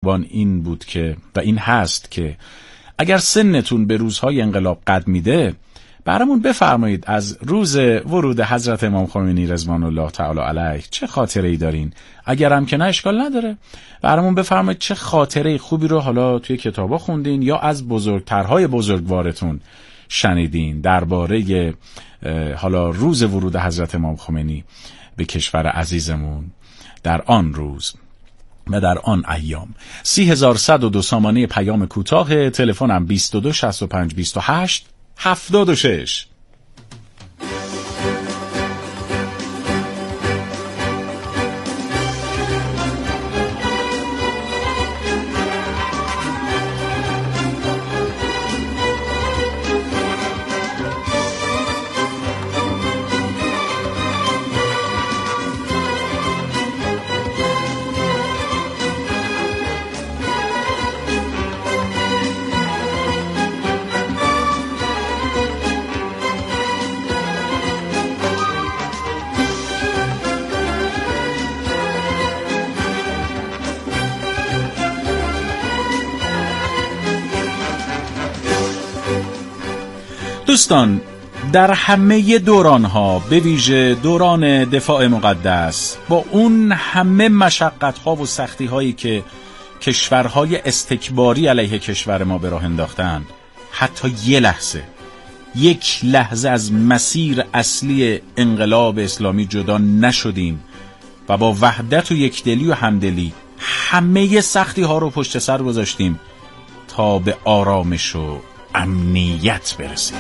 اقبان این بود که و این هست که اگر سنتون به روزهای انقلاب قد میده برامون بفرمایید از روز ورود حضرت امام خمینی رضوان الله تعالی علیه چه خاطره‌ای دارین. اگر هم که نه اشکال نداره، برامون بفرمایید چه خاطره خوبی رو حالا توی کتابا خوندین یا از بزرگترهای بزرگوارتون شنیدین درباره حالا روز ورود حضرت امام خمینی به کشور عزیزمون در آن روز و در آن ایام. 3102 سامانه پیام کوتاه، تلفنم 22 65 28 76. دوستان، در همه دورانها به ویژه دوران دفاع مقدس با اون همه مشقت‌ها و سختی‌هایی که کشورهای استکباری علیه کشور ما به راه انداختن، حتی یک لحظه از مسیر اصلی انقلاب اسلامی جدا نشدیم و با وحدت و یکدلی و همدلی همه سختی‌ها رو پشت سر گذاشتیم تا به آرامش و امنیت برسیم.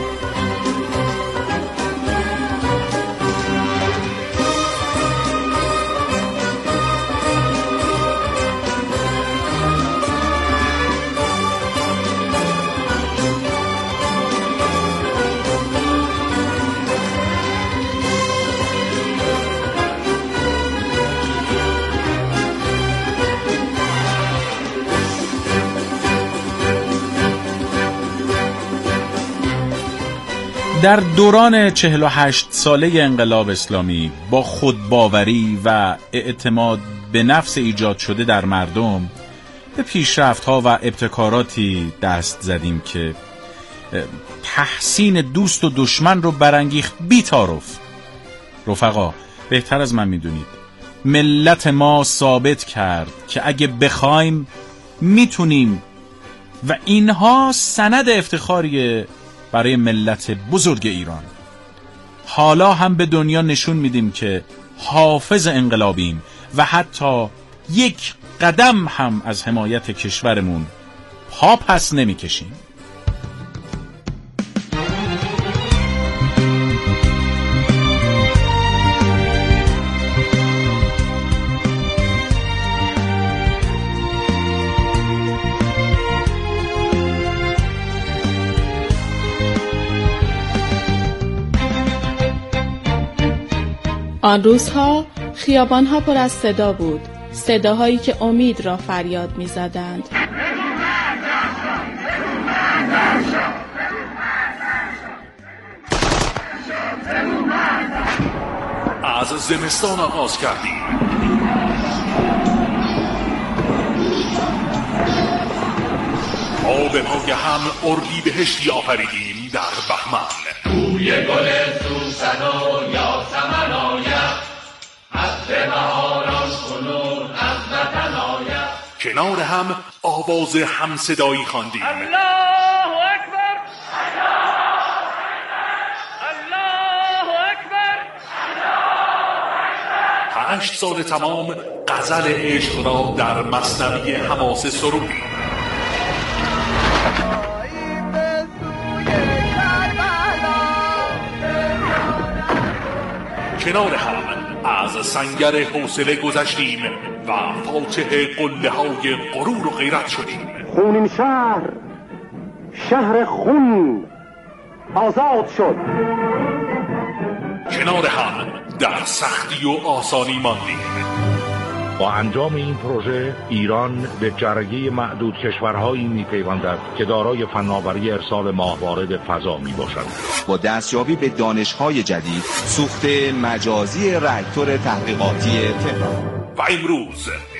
در دوران 48 ساله انقلاب اسلامی با خودباوری و اعتماد به نفس ایجاد شده در مردم به پیشرفت‌ها و ابتکاراتی دست زدیم که تحسین دوست و دشمن رو برانگیخت بی تعارف. رفقا، بهتر از من میدونید ملت ما ثابت کرد که اگه بخوایم میتونیم و اینها سند افتخاریه برای ملت بزرگ ایران. حالا هم به دنیا نشون میدیم که حافظ انقلابیم و حتی یک قدم هم از حمایت کشورمون پا پس نمیکشیم. آن روزها خیابانها پر از صدا بود، صداهایی که امید را فریاد می‌زدند. از زمستان آغاز کردیم، آب پای هم اردیبهشتی آفریدیم در بهمن. بوی گل سوسن و یاسمن آید، عطر بهاران کنون از وطن آید. کنار هم آواز همصدایی خواندیم. الله اکبر، الله اکبر، الله اکبر. 8 سال تمام غزل عشق را در مثنوی حماسه سرودیم. کنار هم از سنگر حوصله گذشتیم و فاتح قله های غرور و غیرت شدیم. خونین شهر خون آزاد شد. کنار هم در سختی و آسانی ماندیم. با انجام این پروژه ایران به جرگه معدود کشورهایی می‌پیوندد که دارای فناوری ارسال ماهواره فضا میباشند. با دستیابی به دانش‌های جدید، سوخت مجازی راکتور تحقیقاتی تهران. و امروز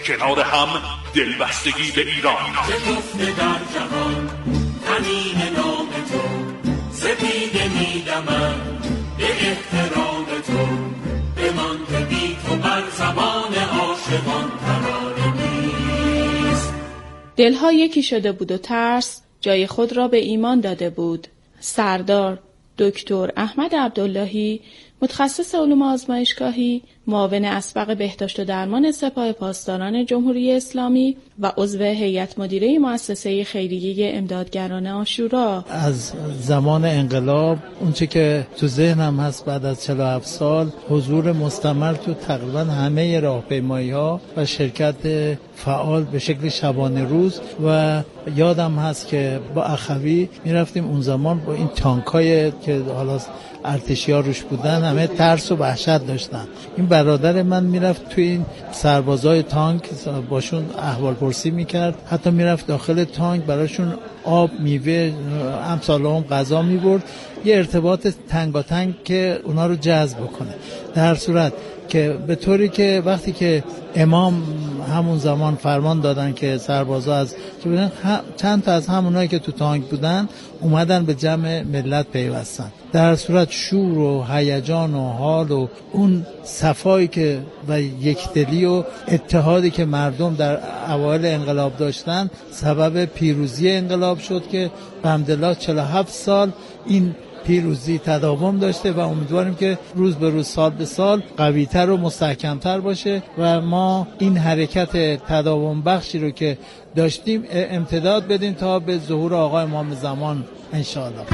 کنار هم دلبستگی به ایران. شکفته در جهان همین نام تو، سپیده میدمم به احترام تو، بمانده بی تو بر زبان عاشقان ترانه نیست. دلها یکی شده بود و ترس جای خود را به ایمان داده بود. سردار دکتر احمد عبداللهی، متخصص علوم آزمایشگاهی، معاون اسبق بهداشت و درمان سپاه پاسداران جمهوری اسلامی و عضو هیئت مدیره مؤسسه خیریه امدادگران عاشورا. از زمان انقلاب اونچه که تو ذهنم هست بعد از 47 سال حضور مستمر تو تقریبا همه راهپیمایی‌ها و شرکت فعال به شکل شبانه روز و یادم هست که با اخوی میرفتیم اون زمان با این تانکای که حالا ارتشی‌ها روش بودن همه ترس و وحشت داشتن. این برادر من میرفت توی این سربازای تانک باشون احوال پرسی میکرد، حتی میرفت داخل تانک براشون آب، میوه، امثال هم غذا میبرد، یه ارتباط تنگاتنگ که اونا رو جذب کنه. در صورت که به طوری که وقتی که امام همون زمان فرمان دادن که سربازا از چند تا از همونایی که تو تانک بودن اومدن به جمع ملت پیوستن، در صورت شور و هیجان و حال و اون صفایی که و یکدلی و اتحادی که مردم در اوایل انقلاب داشتن سبب پیروزی انقلاب شد که بحمدالله 47 سال این پیروزی تداوم داشته و امیدواریم که روز به روز سال به سال قوی‌تر و مستحکم‌تر باشه و ما این حرکت تداوم بخشی رو که داشتیم امتداد بدیم تا به ظهور آقای امام زمان انشاءالله.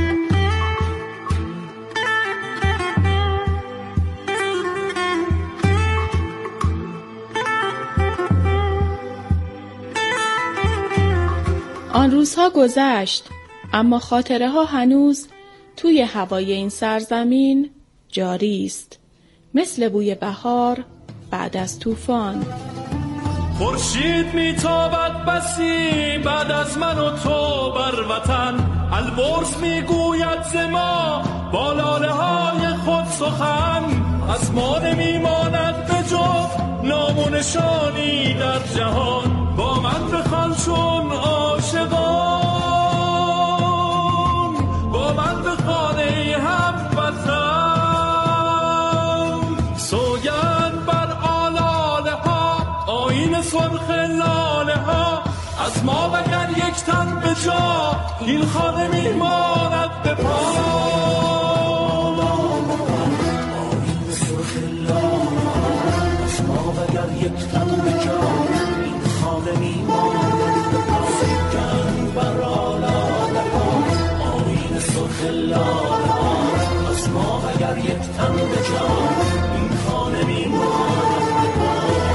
آن روزها گذشت، اما خاطره ها هنوز توی هوای این سرزمین جاری است، مثل بوی بهار بعد از طوفان. خورشید میتابد بسی بعد از من و تو بر وطن، البرز میگوید ز ما با لاله های خود سخن، از ما نمیماند به جز نام و نشانی در جهان، با من بخوان چون عاشقان، با من بخوان ای هموطن، سوگند بر آلاله ها آیین سرخ لاله ها، از ما وگر یک تن به جا این خانه میماند به پا، آیین سرخ لاله ها، از ما وگر یک تن به جا این خانه میماند به پا، سوگند بر آلاله ها آیین سرخ لاله ها، از ما وگر یک تن به جا این خانه میماند به پا.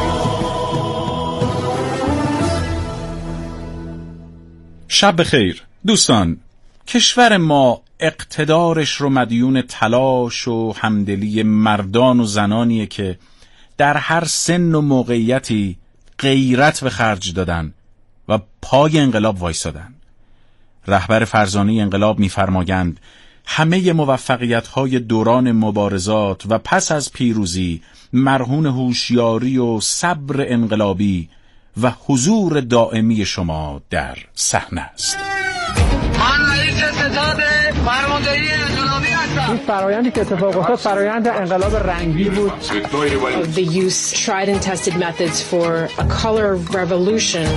شب بخیر دوستان. کشور ما اقتدارش رو مدیون تلاش و همدلی مردان و زنانیه که در هر سن و موقعیتی غیرت به خرج دادن و پای انقلاب وایسادن. رهبر فرزانه انقلاب می‌فرمایند همه موفقیت‌های دوران مبارزات و پس از پیروزی مرهون هوشیاری و صبر انقلابی و حضور دائمی شما در صحنه است. من رئیس ستاد فرماندهی انقلابی هستم. این فرآیندی که اتفاق افتاد فرآیند انقلاب رنگی بود. The use tried and tested methods for a color revolution.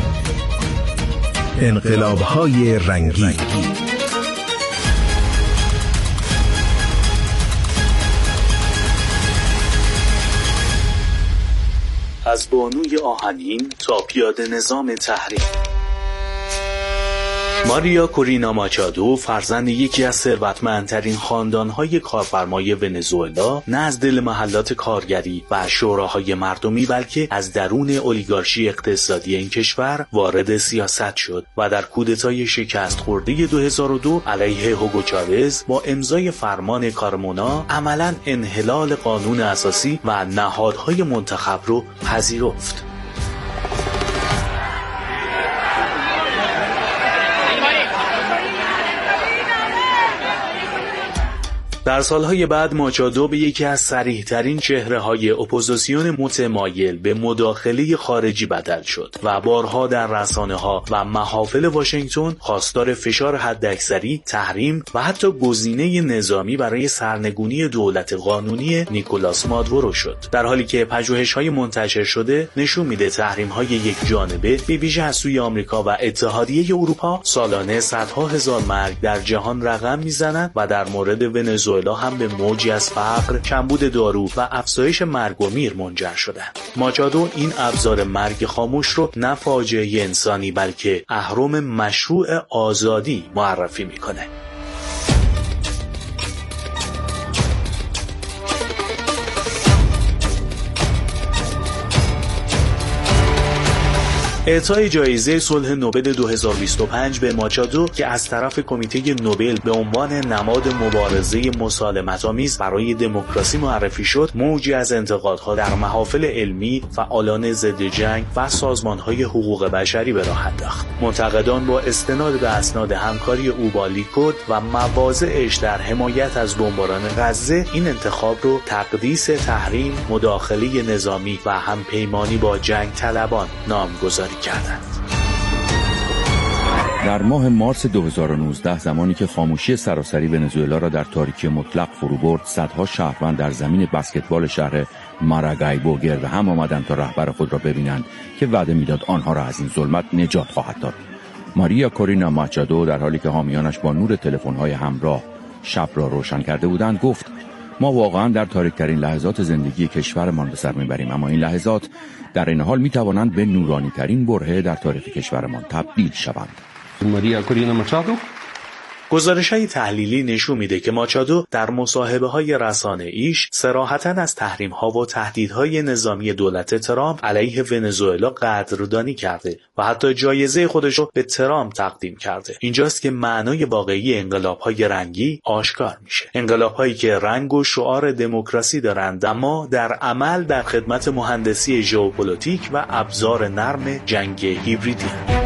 انقلاب‌های رنگی. از بانوی آهنین تا پیاده نظام تحریر. ماریا کورینا ماچادو فرزند یکی از ثروتمندترین خاندان‌های کارفرمای ونزوئلا نه از دل محلات کارگری و شوراهای مردمی بلکه از درون اولیگارشی اقتصادی این کشور وارد سیاست شد و در کودتای شکست خورده 2002 علیه هوگو چاوز با امضای فرمان کارمونا عملاً انحلال قانون اساسی و نهادهای منتخب رو پذیرفت. در سالهای بعد ماچادو به یکی از صریح‌ترین چهره‌های اپوزیسیون متمایل به مداخله خارجی بدل شد و بارها در رسانه‌ها و محافل واشنگتن خواستار فشار حداکثری، تحریم و حتی گزینه نظامی برای سرنگونی دولت قانونی نیکولاس مادورو شد. در حالی که پژوهش‌های منتشر شده نشون میده تحریم‌های یک جانبه به ویژه از سوی آمریکا و اتحادیه اروپا سالانه صدها هزار مرگ در جهان رقم میزنند و در مورد ونزوئلا هم به موجی از فقر، کمبود دارو و افزایش مرگ و میر منجر شدند. ماچادو این ابزار مرگ خاموش رو نه فاجعه انسانی بلکه اهرم مشروع آزادی معرفی میکنه. اعطای جایزه صلح نوبل 2025 به ماچادو که از طرف کمیته نوبل به عنوان نماد مبارزه مسالمت‌آمیز برای دموکراسی معرفی شد، موجی از انتقادها در محافل علمی، فعالان ضد جنگ و سازمان‌های حقوق بشری به راه انداخت. منتقدان با استناد به اسناد همکاری او با لیکود و مواضعش در حمایت از بمباران غزه این انتخاب رو تقدیس تحریم، مداخله نظامی و همپیمانی با جنگ طلبان نامگذاری کردند. در ماه مارس 2019 زمانی که خاموشی سراسری ونزوئلا را در تاریکی مطلق فرو برد، صدها شهروند در زمین بسکتبال شهر ماراگایبو گرد هم آمدند تا رهبر خود را ببینند که وعده میداد آنها را از این ظلمت نجات خواهد داد. ماریا کورینا ماچادو در حالی که حامیانش با نور تلفن‌های همراه شب را روشن کرده بودند گفت: ما واقعا در تاریک‌ترین لحظات زندگی کشورمان به سر می‌بریم، اما این لحظات در این حال می‌توانند به نورانی‌ترین برهه در تاریخ کشورمان تبدیل شوند. ماریا کورینا ماچادو. گزارش‌های تحلیلی نشون میده که ماچادو در مصاحبه‌های رسانه‌ایش صراحتاً از تحریم‌ها و تهدیدهای نظامی دولت ترامپ علیه ونزوئلا قدردانی کرده و حتی جایزه خودش رو به ترامپ تقدیم کرده. اینجاست که معنای واقعی انقلاب‌های رنگی آشکار میشه. انقلاب‌هایی که رنگ و شعار دموکراسی دارند اما در عمل در خدمت مهندسی ژئوپلیتیک و ابزار نرم جنگ هیبریدی هستند.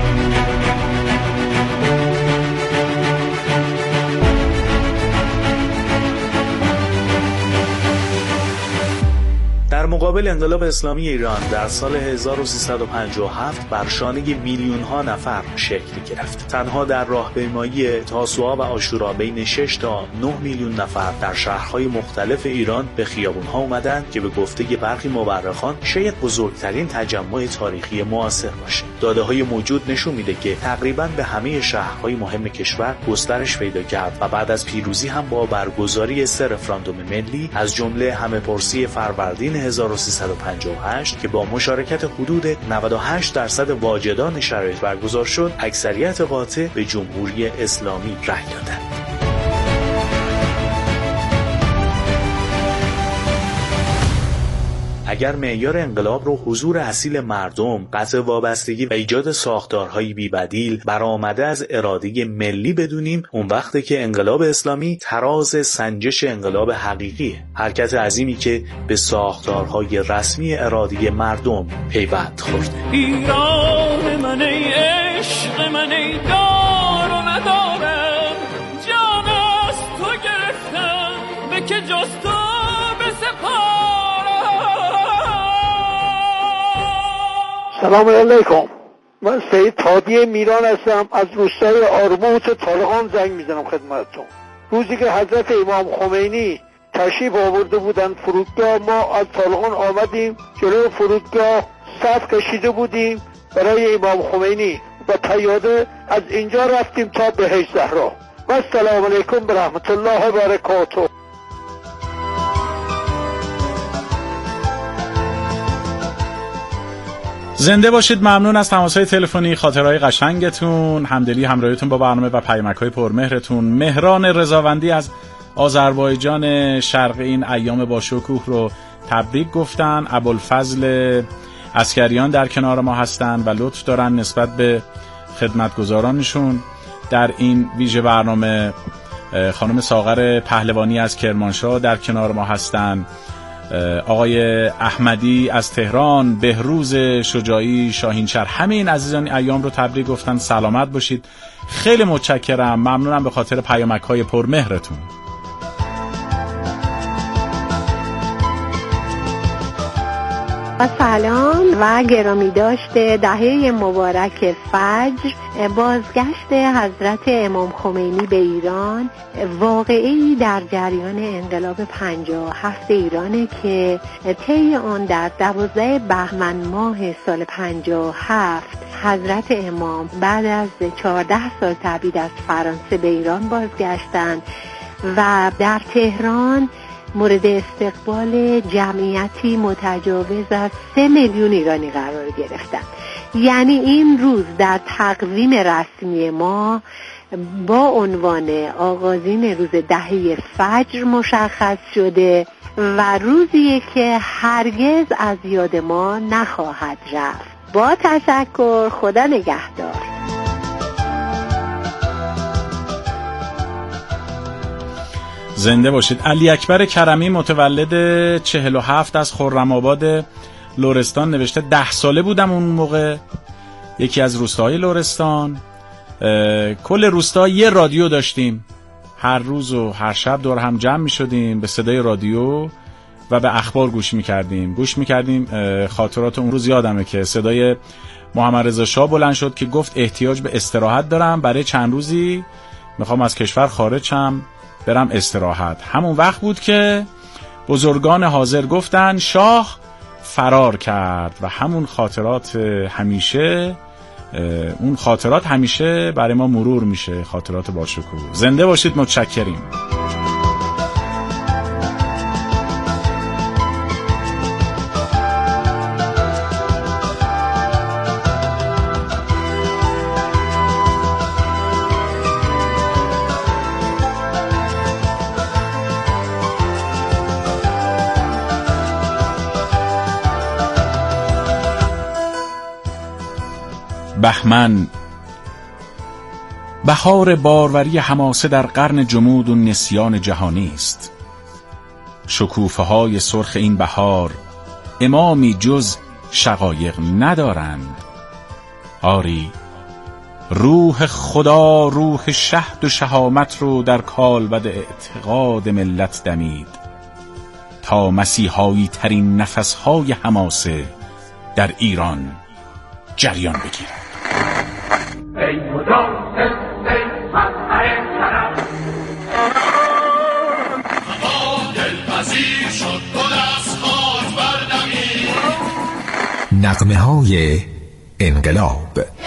در مقابل انقلاب اسلامی ایران در سال 1357 بر شانه میلیون‌ها نفر شکل گرفت. تنها در راهپیمایی تاسوعا و عاشورا بین 6 تا 9 میلیون نفر در شهرهای مختلف ایران به خیابان‌ها اومدند که به گفته برخی مورخان شاید بزرگترین تجمع تاریخی معاصر باشه. داده‌های موجود نشون میده که تقریباً به همه شهرهای مهم کشور گسترش پیدا کرد و بعد از پیروزی هم با برگزاری 3 رفراندوم ملی از جمله همه‌پرسی فروردین 1358 که با مشارکت حدود 98% واجدان شرایط برگزار شد، اکثریت قاطع به جمهوری اسلامی رأی دادند. اگر معیار انقلاب رو حضور اصیل مردم، قطع وابستگی و ایجاد ساختارهای بی‌بدیل برآمده از اراده ملی بدونیم، اون وقته که انقلاب اسلامی تراز سنجش انقلاب حقیقیه، حرکت عظیمی که به ساختارهای رسمی اراده مردم پیوند خورده. ایران من ای عشق من ای دار و ندارم، جان از تو گرفتم به که جز تو بسپارم. سلام علیکم، من سید تادی میران هستم، از روستای آرموت طالقان زنگ میزنم خدمتتون. روزی که حضرت امام خمینی تشریف آورده بودن فرودگاه، ما از طالقان آمدیم جلوی فرودگاه، صف کشیده بودیم برای امام خمینی و پیاده از اینجا رفتیم تا بهشت زهرا. و السلام علیکم و رحمت الله و برکاته. زنده باشید. ممنون از تماس‌های تلفنی، خاطرهای قشنگتون، همدلی همراهیتون با برنامه و پیامک‌های پرمهرتون. مهران رضاوندی از آذربایجان شرقی این ایام با شکوه رو تبریک گفتن. ابوالفضل عسکریان در کنار ما هستن و لطف دارن نسبت به خدمتگزارانشون در این ویژه برنامه. خانم ساغر پهلوانی از کرمانشاه در کنار ما هستن. آقای احمدی از تهران، بهروز شجاعی شاهینشهر، همه این عزیزان ایام رو تبریک گفتن. سلامت باشید. خیلی متشکرم، ممنونم به خاطر پیامک‌های پرمهرتون. سلام و گرامی داشته دهه مبارک فجر، بازگشت حضرت امام خمینی به ایران واقعی در جریان انقلاب 57 ایرانه که طی آن در 12 بهمن ماه سال 57 حضرت امام بعد از 14 سال تبعید از فرانسه به ایران بازگشتند و در تهران مورد استقبال جمعیتی متجاوز از 3 میلیون ایرانی قرار گرفتند. یعنی این روز در تقویم رسمی ما با عنوان آغازین روز دهه فجر مشخص شده و روزیه که هرگز از یاد ما نخواهد رفت. با تشکر، خدا نگهدار. زنده باشید. علی اکبر کرمی متولد 47 از خرم‌آباد لرستان نوشته 10 ساله بودم اون موقع، یکی از روستاهای لرستان. کل روستا یه رادیو داشتیم، هر روز و هر شب دور هم جمع می شدیم به صدای رادیو و به اخبار گوش می کردیم. خاطرات اون روز یادمه که صدای محمد رضا شاه بلند شد که گفت احتیاج به استراحت دارم، برای چند روزی میخوام از کشور خارج شم برم استراحت. همون وقت بود که بزرگان حاضر گفتن شاه فرار کرد و همون خاطرات همیشه برای ما مرور میشه، خاطرات باشکوه. زنده باشید، متشکریم. بهمن، بهار باروری حماسه در قرن جمود و نسیان جهانی است. شکوفه های سرخ این بهار امامی جز شقایق ندارند. آری روح خدا، روح شهد و شهامت رو در کالبد اعتقاد ملت دمید تا مسیحایی ترین نفسهای حماسه در ایران جریان بگیرد. ای مجاهد ای مظهر کرم، هوا دلپذیر شد، گل از خاک بردمید. نغمه های انقلاب.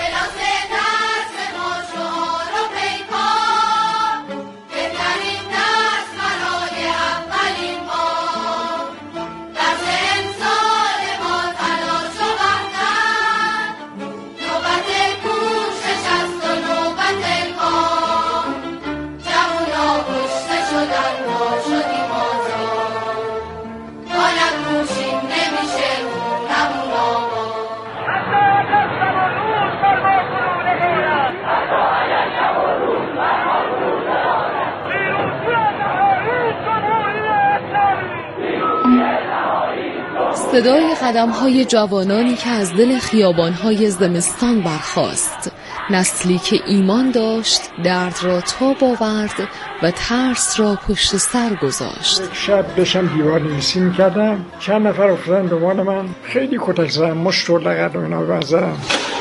صدای قدم‌های جوانانی که از دل خیابان‌های زمستان برخاست، نسلی که ایمان داشت، درد را تاب آورد و ترس را پشت سر گذاشت. شب داشتم دیوار نویسی می‌کردم، چند نفر افتادن دنبال من، خیلی کتک زدن، مشت و لگد و اینا بزدن.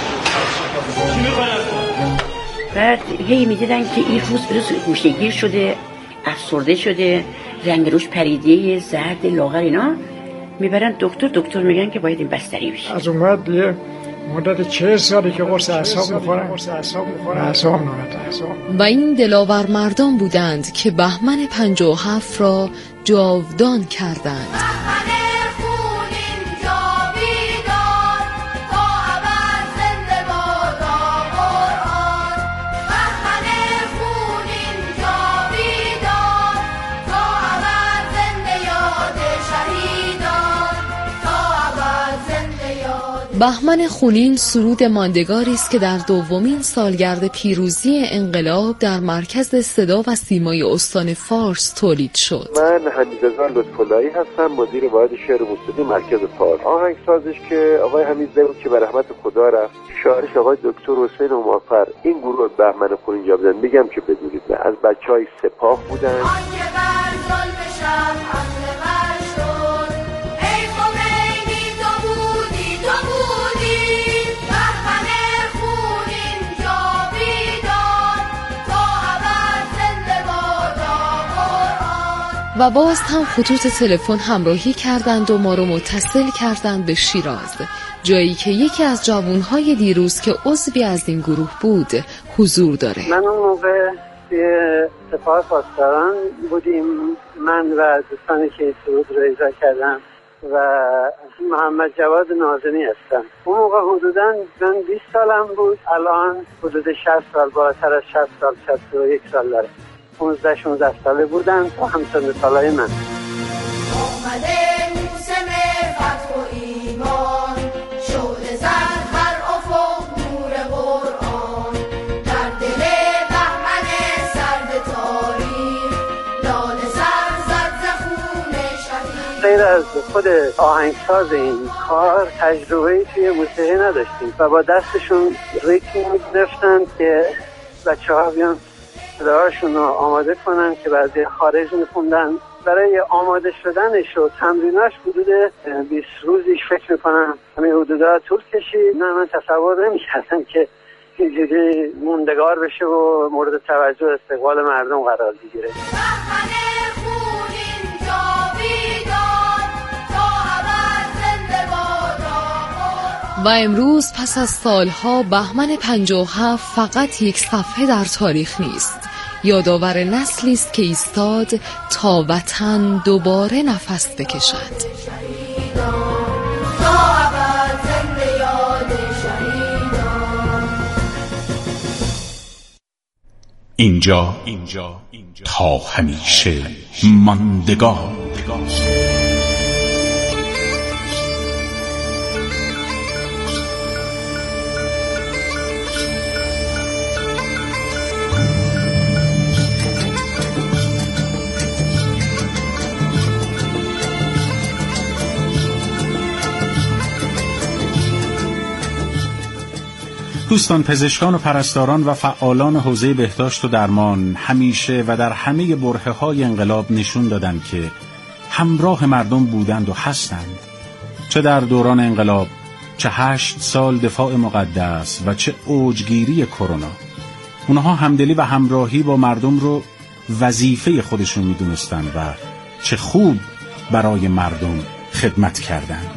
بعد هی می‌دیدن که این روز گوشه‌گیر شده، افسرده شده، رنگ روش پریده، زرد، لاغر اینا، میبرن دکتر میگن که باید این بستری بشه. از اون بعد یه مدت 40 سالی که قرص اعصاب میخورن، اعصاب و این دلاور مردان بودند که بهمن 57 را جاودان کردند. بهمن خونین سرود ماندگاری است که در دومین سالگرد پیروزی انقلاب در مرکز صدا و سیمای استان فارس تولید شد. من حمیدرضا لطف‌اللهی هستم، مدیر واحد شعر و موسیقی مرکز فارس. آهنگسازش که آقای حمیدرضا بود که به رحمت خدا رفت، شاعرش آقای دکتر حسین امامفر. این گروه بهمن خونین جا بودن، میگم که بدونید از بچهای سپاه بودن. ای خمینی تو بود و باز هم خطوط تلفن همراهی کردند و ما رو متصل کردند به شیراز، جایی که یکی از جوانهای دیروز که عضوی از این گروه بود حضور داره. من اون موقع سپاه پاسداران بودیم، من و دوستانی که سرود رو اجرا کردم و محمد جواد ناظمی هستم. اون موقع حدوداً من 20 سالم بود، الان حدود 60 سال، بالاتر از 60 سال، 61 سال داره. 15-16 ساله بودن تا همسن سالای من. آمده موسم فتح و ایمان، شعله زد هر افق نور قرآن، در دل بهمن سرد تاریخ لاله سر زد ز خون شهید. غیر از خود آهنگساز این کار تجربه‌ای توی موسیقی نداشتیم و با دستشون ریتم می‌گرفتن که بچه‌ها بیان صداهاشون رو آماده کنن که بعضی خارج میخوندن. برای آماده شدنش و تمریناش حدود 20 روزیش فکر میکنم همین حدودا طول کشید. نه من تصور نمیکردم که اینجوری موندگار بشه و مورد توجه استقبال مردم قرار بگیره. و امروز پس از سالها بهمن 57 فقط یک صفحه در تاریخ نیست، یادآور نسلی است که ایستاد تا وطن دوباره نفس بکشد. اینجا تا همیشه ماندگار. دوستان، پزشکان و پرستاران و فعالان حوزه بهداشت و درمان همیشه و در همه برهه‌های انقلاب نشون دادن که همراه مردم بودند و هستند. چه در دوران انقلاب، چه 8 سال دفاع مقدس و چه اوجگیری کرونا، اونها همدلی و همراهی با مردم رو وظیفه خودشون میدونستن و چه خوب برای مردم خدمت کردند.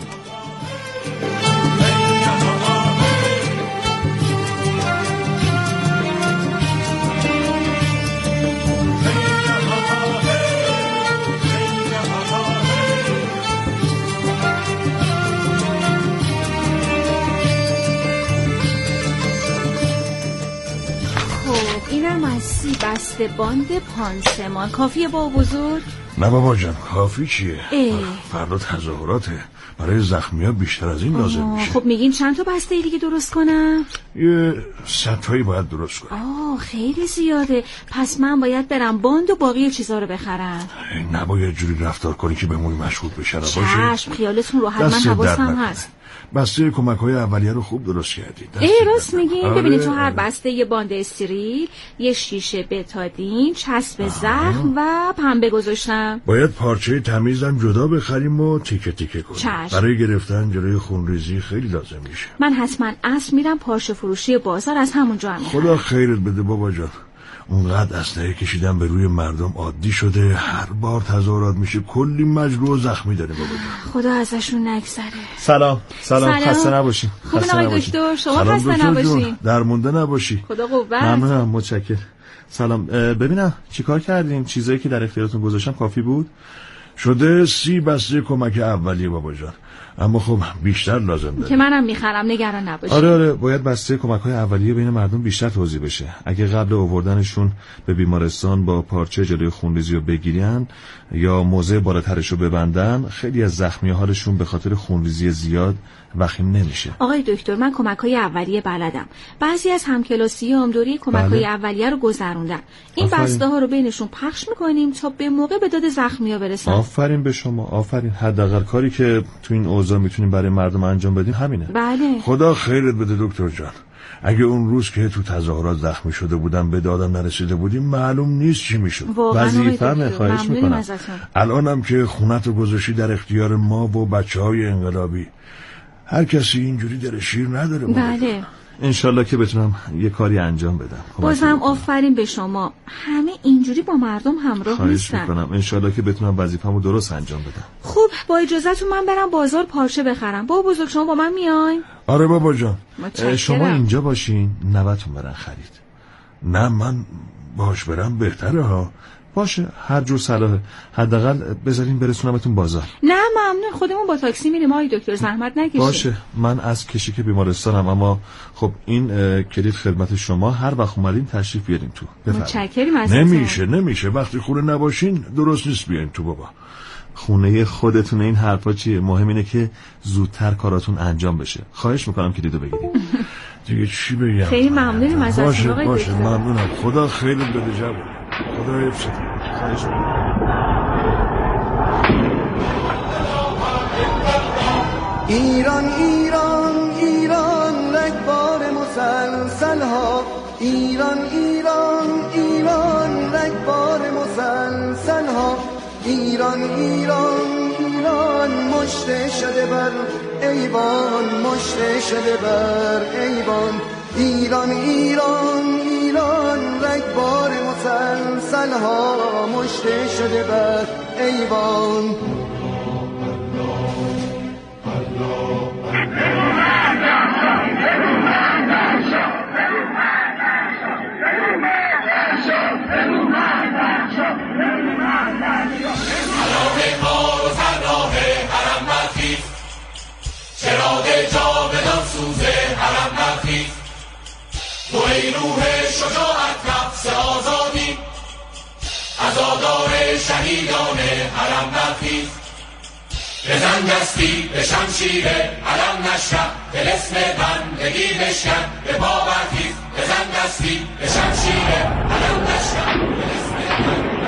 بسته باند پانسمان کافیه با بزرگ؟ نه بابا جان، کافی چیه؟ فردا تظاهراته، برای زخمی‌ها بیشتر از این لازم میشه. خب میگین چند تا بسته دیگه درست کنم؟ یه 100 تایی باید درست کنم. خیلی زیاده. پس من باید برم باند و باقی چیزا رو بخرم. نباید جوری رفتار کنی که بهمون مشغول بشه. چشم، خیالتون راحت، من حواسم هست. بسته کمک‌های اولیه رو خوب درست کردید. راست میگین. ببینید تو هر بسته یه باند استریل، یه شیشه بتادین، چسب زخم و پنبه گذاشتم. باید پارچه تمیزم جدا بخریم و تیکه تیکه کنیم. برای گرفتن جلوی خونریزی خیلی لازم میشه. من حتما عصر میرم پارچه فروشی بازار، از همونجا هم میرم. خدا خیرت بده بابا جان. اونقدر اسلحه کشیدن به روی مردم عادی شده، هر بار تظاهرات میشه کلی مجروح و زخمی داره بابا جان. خدا ازشون نگذره. سلام. خسته نباشین. خوبه آقای دکتر، شما خسته نباشین. درمونده نباشی. خدا قوت. ممنونم، متشکرم. سلام. ببینم چیکار کردین؟ چیزایی که در اختیارتون گذاشتم کافی بود؟ شده 30 بسته کمک اولیه بابا جان، اما خب بیشتر لازم داره که منم میخرم، نگران نباشید. آره باید بسته کمک‌های اولیه بین مردم بیشتر توزیع بشه. اگه قبل آوردنشون به بیمارستان با پارچه جلوی خونریزی رو بگیرن یا موضع بالاترش رو ببندن، خیلی از زخمی حالشون به خاطر خونریزی زیاد وخیم نمیشه. آقای دکتر، من کمک‌های اولیه بلدم. بعضی از همکلاسیام دوره کمک‌های اولیه رو گذروندن. این بسته‌ها رو بینشون پخش می‌کنیم تا به موقع به داد زخمی‌ها برسن. آفرین به شما، آفرین. حداقل کاری که تو این اوضاع میتونیم برای مردم انجام بدیم همینه. بله. خدا خیرت بده دکتر جان. اگه اون روز که تو تظاهرات زخمی شده بودم به دادم نرسیده بودیم معلوم نیست چی میشد. وظیفه‌مه، خواهش میکنم. الانم که خونت رو گذاشتی در اختیار ما و بچه‌های انقلابی، هر کسی اینجوری دل شیر نداره. بله. انشالله که بتونم یه کاری انجام بدم. بازم آفرین به شما. همه اینجوری با مردم همراه نیستن. خواهش میکنم، انشالله که بتونم وظیفه‌مو درست انجام بدم. خب با اجازهتون من برم بازار پارچه بخرم. بابا بزرگ شما با من میاین؟ آره بابا جان. شما اینجا باشین، نوتون برن خرید. نه من باش برم بهتره ها. باشه هر جور صلاحه، حداقل بذارین برسونمتون بازار. نه ممنون، خودمون با تاکسی میریم آقای دکتر، زحمت نکشید. باشه من از کشیک بیمارستانم، اما خب این کلید خدمت شما، هر وقت اومدین تشریف بیارین تو. متشکریم ازتون. نمیشه وقتی خونه نباشین درست نیست بیاین تو بابا. خونه خودتونه، این حرفا چیه؟ مهم اینه که زودتر کاراتون انجام بشه. خواهش میکنم کلیدو بگیرید. دیگه چی بگم؟ خیلی ممنونیم ازتون آقای دکتر. باشه ممنونم، خدا خیلی بده جواب. خدا حفظت. خواهش میکنم. ایران ایران ایران رگبار مسلسل ها، ایران ایران ایران رگبار مسلسل ها، ایران ایران ایران مشت شده بر ایوان، مشت شده بر ایوان، ایران ایران ایران رگبار مسلسل ها، مشت شده بر ایوان. چراغ جاودان سوز حرم برخیز، تو ای روح شجاعت نفس آزادی، عزادار شهیدان حرم برخیز، بزن دستی به شمشیر علم نشکن، طلسم بندگی بشکن، به پا برخیز، بزن دستی به شمشیر علم نشکن، طلسم بندگی.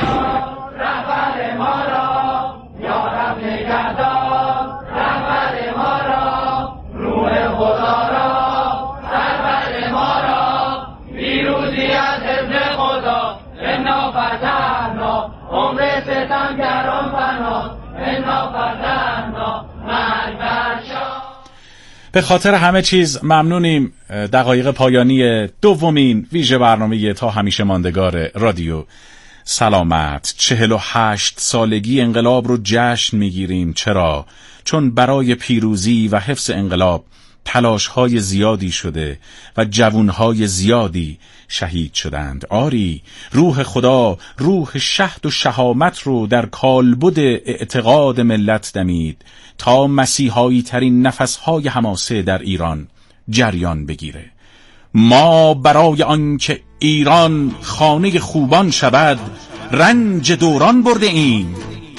رهبر ما را یا رب نگهدار، رهبر ما را روح خدا را، رهبر ما را پیروزی از حزب خدا، انا فتحنا عمر ستمگران فنا، انا فتحنا مرگ بر شاه. به خاطر همه چیز ممنونیم. دقایق پایانی دومین ویژه برنامه تا همیشه ماندگار رادیو سلامت 48 سالگی انقلاب رو جشن میگیریم. چرا؟ چون برای پیروزی و حفظ انقلاب تلاش‌های زیادی شده و جوان‌های زیادی شهید شدند. آری، روح خدا، روح شهد و شهامت رو در کالبد اعتقاد ملت دمید تا مسیحایی ترین نفس‌های حماسه در ایران جریان بگیره. ما برای آنکه ایران خانه خوبان شود رنج دوران برده ایم،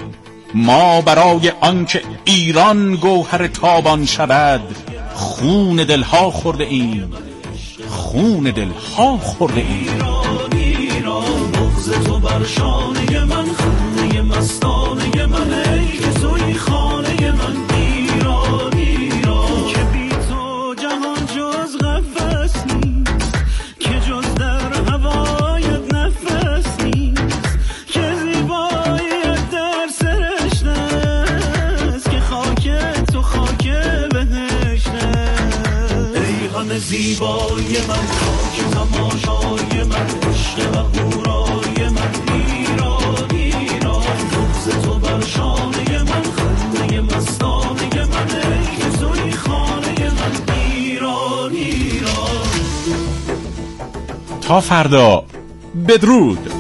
ما برای آنکه ایران گوهر تابان شود خون دلها خورده ایم، خون دلها خورده ایم. ایران بغض تو بر شانه من، خانه مستانه من، ای که توی خانه من. ایران ایران که بی تو جهان جز قفس نیست، که جز در هوایت نفس نیست، که زیباییت در سرشت است، که خاک تو خاک بهشت. ریحان زیبای من، خاک تماشای من، عشق و هورای من. ایران ایران بغض تو بر شانه من، خانه مستانه من، ای که توی خانه من. ایران ایران. تا فردا، بدرود.